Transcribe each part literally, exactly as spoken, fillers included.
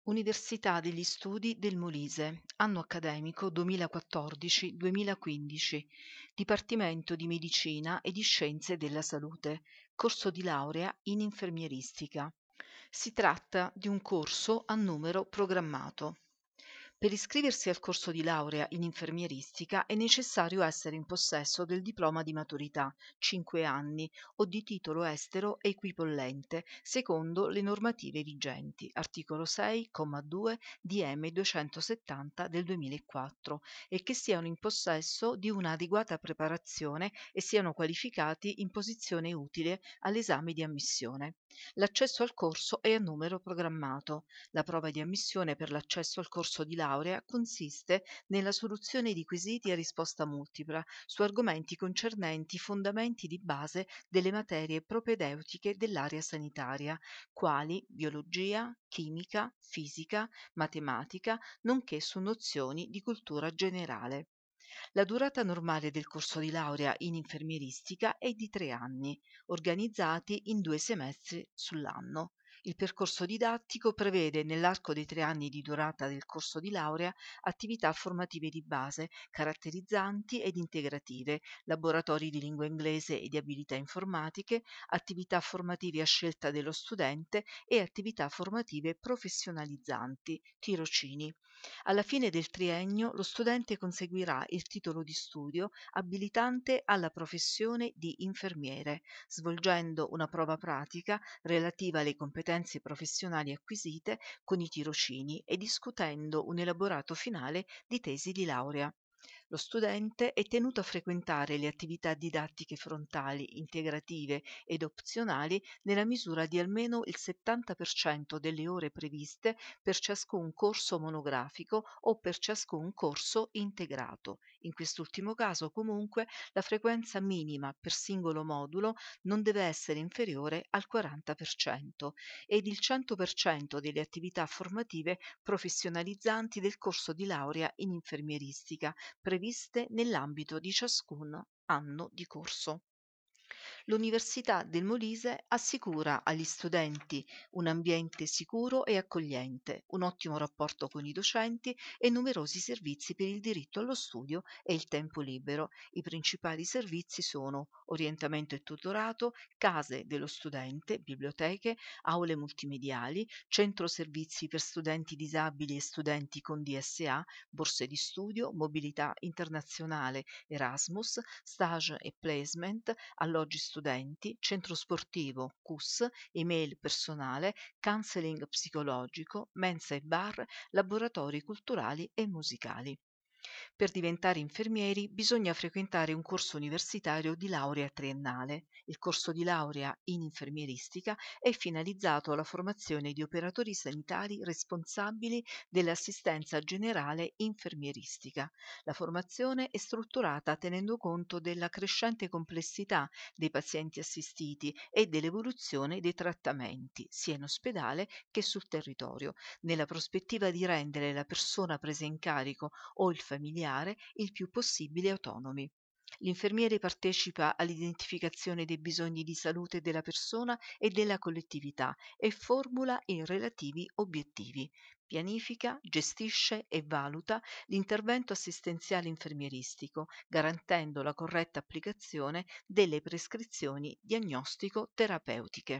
Università degli Studi del Molise, anno accademico duemilaquattordici-duemilaquindici, Dipartimento di Medicina e di Scienze della Salute, corso di laurea in infermieristica. Si tratta di un corso a numero programmato. Per iscriversi al corso di laurea in infermieristica è necessario essere in possesso del diploma di maturità, cinque anni, o di titolo estero equipollente, secondo le normative vigenti, articolo sei, comma due D M duecentosettanta del duemilaquattro, e che siano in possesso di un'adeguata preparazione e siano qualificati in posizione utile all'esame di ammissione. L'accesso al corso è a numero programmato. La prova di ammissione per l'accesso al corso di laurea consiste nella soluzione di quesiti a risposta multipla su argomenti concernenti i fondamenti di base delle materie propedeutiche dell'area sanitaria, quali biologia, chimica, fisica, matematica, nonché su nozioni di cultura generale. La durata normale del corso di laurea in infermieristica è di tre anni, organizzati in due semestri sull'anno. Il percorso didattico prevede, nell'arco dei tre anni di durata del corso di laurea, attività formative di base, caratterizzanti ed integrative, laboratori di lingua inglese e di abilità informatiche, attività formative a scelta dello studente e attività formative professionalizzanti, tirocini. Alla fine del triennio lo studente conseguirà il titolo di studio abilitante alla professione di infermiere, svolgendo una prova pratica relativa alle competenze professionali acquisite con i tirocini e discutendo un elaborato finale di tesi di laurea. Lo studente è tenuto a frequentare le attività didattiche frontali, integrative ed opzionali nella misura di almeno il settanta per cento delle ore previste per ciascun corso monografico o per ciascun corso integrato. In quest'ultimo caso, comunque, la frequenza minima per singolo modulo non deve essere inferiore al quaranta per cento ed il cento per cento delle attività formative professionalizzanti del corso di laurea in infermieristica previste nell'ambito di ciascun anno di corso. L'Università del Molise assicura agli studenti un ambiente sicuro e accogliente, un ottimo rapporto con i docenti e numerosi servizi per il diritto allo studio e il tempo libero. I principali servizi sono orientamento e tutorato, case dello studente, biblioteche, aule multimediali, centro servizi per studenti disabili e studenti con D S A, borse di studio, mobilità internazionale, Erasmus, stage e placement, alloggi studenti, centro sportivo, C U S, email personale, counseling psicologico, mensa e bar, laboratori culturali e musicali. Per diventare infermieri bisogna frequentare un corso universitario di laurea triennale. Il corso di laurea in infermieristica è finalizzato alla formazione di operatori sanitari responsabili dell'assistenza generale infermieristica. La formazione è strutturata tenendo conto della crescente complessità dei pazienti assistiti e dell'evoluzione dei trattamenti, sia in ospedale che sul territorio, nella prospettiva di rendere la persona presa in carico o il familiare il più possibile autonomi. L'infermiere partecipa all'identificazione dei bisogni di salute della persona e della collettività e formula i relativi obiettivi. Pianifica, gestisce e valuta l'intervento assistenziale infermieristico, garantendo la corretta applicazione delle prescrizioni diagnostico-terapeutiche.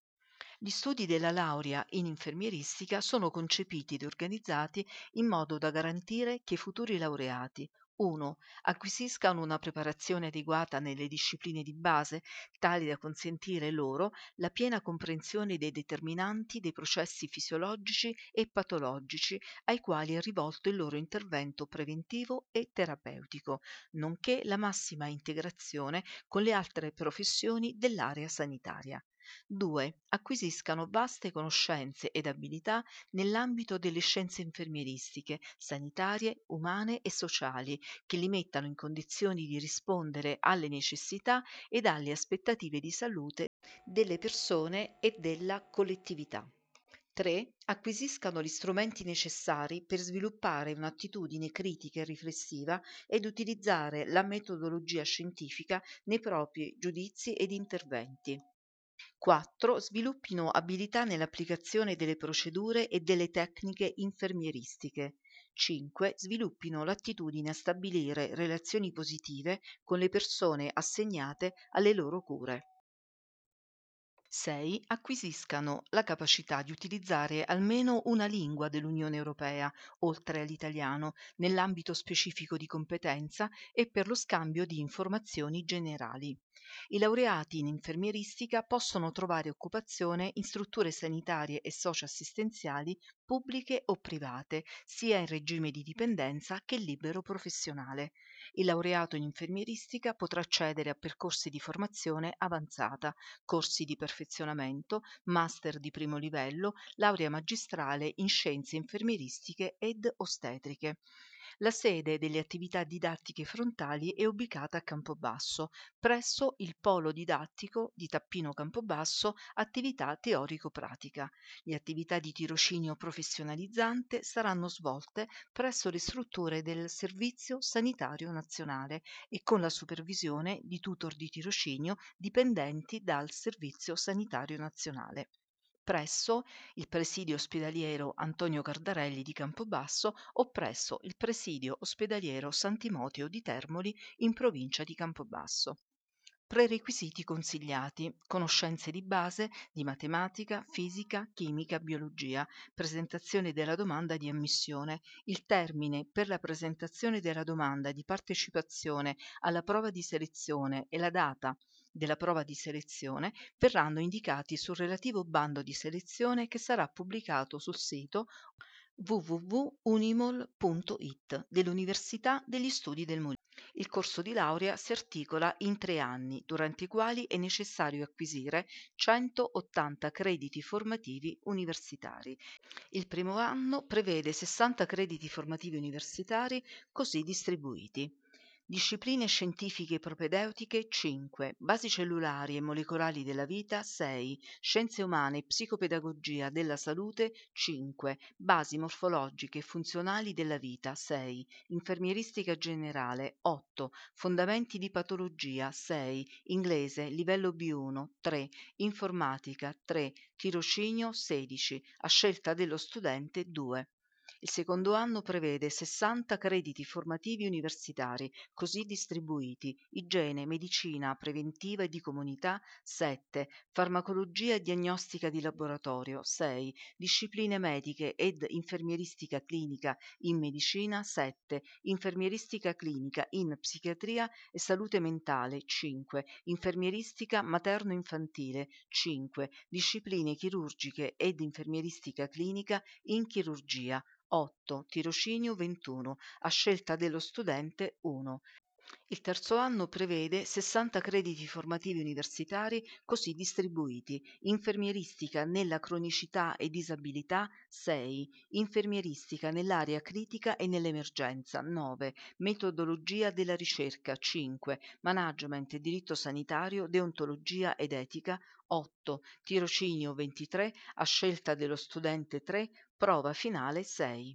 Gli studi della laurea in infermieristica sono concepiti ed organizzati in modo da garantire che i futuri laureati uno. Acquisiscano una preparazione adeguata nelle discipline di base, tali da consentire loro la piena comprensione dei determinanti dei processi fisiologici e patologici ai quali è rivolto il loro intervento preventivo e terapeutico, nonché la massima integrazione con le altre professioni dell'area sanitaria. due. Acquisiscano vaste conoscenze ed abilità nell'ambito delle scienze infermieristiche, sanitarie, umane e sociali, che li mettano in condizioni di rispondere alle necessità ed alle aspettative di salute delle persone e della collettività. tre. Acquisiscano gli strumenti necessari per sviluppare un'attitudine critica e riflessiva ed utilizzare la metodologia scientifica nei propri giudizi ed interventi. quattro. Sviluppino abilità nell'applicazione delle procedure e delle tecniche infermieristiche. cinque. Sviluppino l'attitudine a stabilire relazioni positive con le persone assegnate alle loro cure. sei. Acquisiscano la capacità di utilizzare almeno una lingua dell'Unione Europea, oltre all'italiano, nell'ambito specifico di competenza e per lo scambio di informazioni generali. I laureati in infermieristica possono trovare occupazione in strutture sanitarie e socioassistenziali pubbliche o private, sia in regime di dipendenza che libero professionale. Il laureato in infermieristica potrà accedere a percorsi di formazione avanzata, corsi di perfezionamento, master di primo livello, laurea magistrale in scienze infermieristiche ed ostetriche. La sede delle attività didattiche frontali è ubicata a Campobasso, presso il Polo Didattico di Tappino Campobasso, attività teorico-pratica. Le attività di tirocinio professionalizzante saranno svolte presso le strutture del Servizio Sanitario Nazionale e con la supervisione di tutor di tirocinio dipendenti dal Servizio Sanitario Nazionale presso il presidio ospedaliero Antonio Cardarelli di Campobasso o presso il presidio ospedaliero San Timoteo di Termoli in provincia di Campobasso. Prerequisiti consigliati: conoscenze di base di matematica, fisica, chimica, biologia, presentazione della domanda di ammissione. Il termine per la presentazione della domanda di partecipazione alla prova di selezione e la data della prova di selezione verranno indicati sul relativo bando di selezione che sarà pubblicato sul sito w w w punto unimol punto i t dell'Università degli Studi del Molise. Il corso di laurea si articola in tre anni, durante i quali è necessario acquisire centottanta crediti formativi universitari. Il primo anno prevede sessanta crediti formativi universitari così distribuiti. Discipline scientifiche propedeutiche cinque, basi cellulari e molecolari della vita sei, scienze umane e psicopedagogia della salute cinque, basi morfologiche e funzionali della vita sei, infermieristica generale otto, fondamenti di patologia sei, inglese livello B uno tre, informatica tre, tirocinio sedici, a scelta dello studente due. Il secondo anno prevede sessanta crediti formativi universitari, così distribuiti: igiene, medicina preventiva e di comunità sette, farmacologia e diagnostica di laboratorio sei, discipline mediche ed infermieristica clinica in medicina sette, infermieristica clinica in psichiatria e salute mentale cinque, infermieristica materno-infantile cinque, discipline chirurgiche ed infermieristica clinica in chirurgia otto, tirocinio ventuno, a scelta dello studente uno. Il terzo anno prevede sessanta crediti formativi universitari così distribuiti: infermieristica nella cronicità e disabilità sei, infermieristica nell'area critica e nell'emergenza nove, metodologia della ricerca cinque, management e diritto sanitario, deontologia ed etica otto, tirocinio ventitré, a scelta dello studente tre, prova finale sei.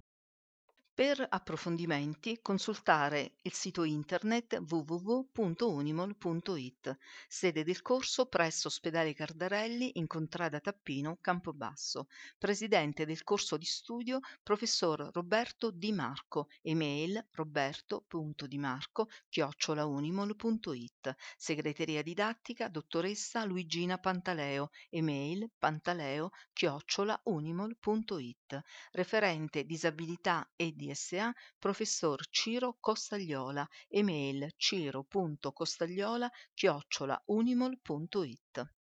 Per approfondimenti consultare il sito internet w w w punto unimol punto i t, sede del corso presso Ospedale Cardarelli in Contrada Tappino, Campobasso. Presidente del corso di studio professor Roberto Di Marco, email roberto punto dimarco chiocciola unimol punto i t. Segreteria didattica dottoressa Luigina Pantaleo, email pantaleo chiocciola unimol punto i t. Referente disabilità e D S A professor Ciro Costagliola, email ciro punto costagliola chiocciola unimol punto i t.